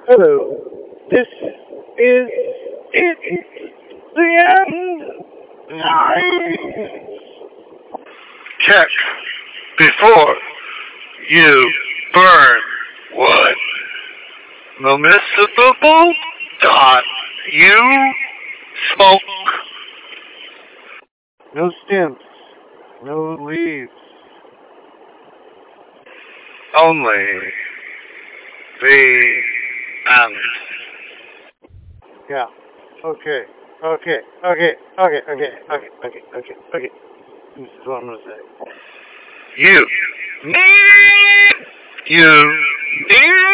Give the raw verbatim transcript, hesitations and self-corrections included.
Hello. This is it. The end. Nice. Check before you burn wood. Municipal dot you smoke. No stems. No leaves. Only the end. Yeah. Okay. Okay. Okay. Okay. Okay. Okay. Okay. Okay. Okay. This is what I'm gonna say. You. You. You.